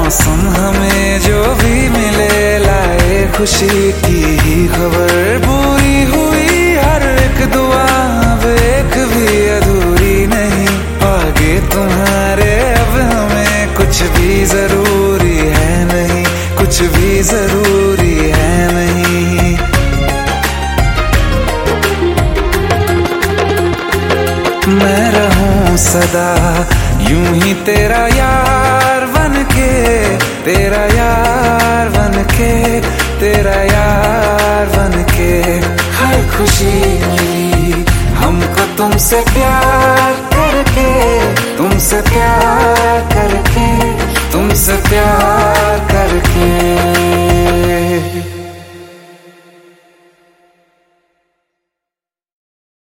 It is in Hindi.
मौसम हमें जो भी मिले लाए खुशी की ही खबर। पूरी हुई हर एक दुआ, अब एक भी अधूरी नहीं। आगे तुम्हारे अब हमें कुछ भी जरूरी है नहीं, कुछ भी जरूरी है नहीं। मैं रहूं सदा यूं ही तेरा यार बनके, तेरा यार बनके, तेरा यार बनके। हर खुशी मिली हमको तुमसे प्यार करके, तुमसे प्यार करके, तुमसे प्यार करके।